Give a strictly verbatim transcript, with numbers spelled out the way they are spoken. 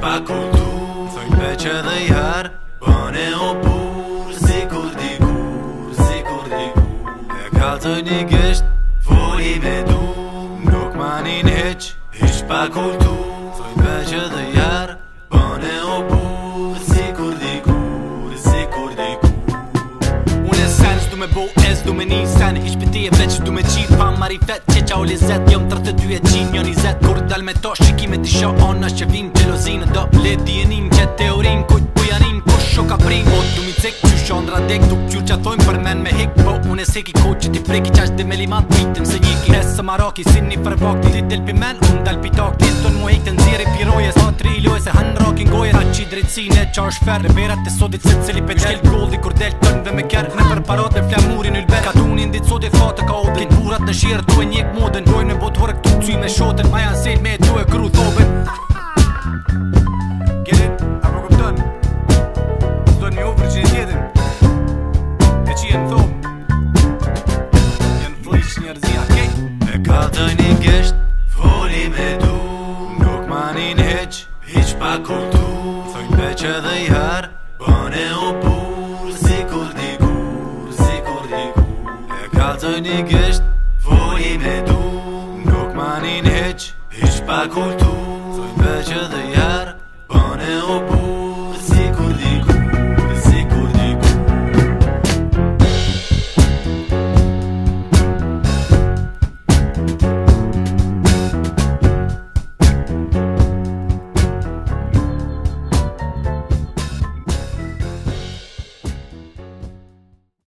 pa kultur Thojnë veq edhe i her Bane o bur Si kur dikur Si kur dikur E kaltoj një gisht Foli me du Nuk manin heq Ish pa kultur Thojnë veq edhe i her Bane o bur Si kur dikur Si kur dikur Unë e sen s'du me bo e s'du me një sen Ish pëti e veq du me qit Pa marifet që qa o lizet Jom tërtë dy e qin një nizet Kur dal me to shikime t'i sho Onash që vim gjelozinë do Le djenim që teorin Kujt ku janin kush sho ka prim O du mi cek që shondra dek Tuk qyr që atojnë për men me hik Po unë e seki ko që ti preki qash dhe me limat Mitim se njiki Es së maraki si një fërbakti Ti del pi men unë dal pi takti Ton mu hek të nxiri pirojes Pa tri lojë se han rakin goje Ta qi drejtsine qa është fer Verat e sodit se cili pe qel Goldi kur del tërnve me ker Me përparat me flamurin ylber Katunin dit sodit fate ka odin Kit burat në shirë tu e njek modën Dojnë me bot hore këtu cuj me shoten Ma janë sel me tu e kru thoben Get it? Apo këpton? Zdojnë mi ofër që një tjetin E që jenë thom Jenë flish njerëzia, okej? E kaltoj një gisht Foli me du Nuk manin heq Hiq pa kultur Thojnë veq edhe i her Bane o bur Si kur dikur Si kur dikur E kaltoj një gisht Foli me du Nuk manin heq Hiq pa kultur Thojnë veq edhe i her Bane o bur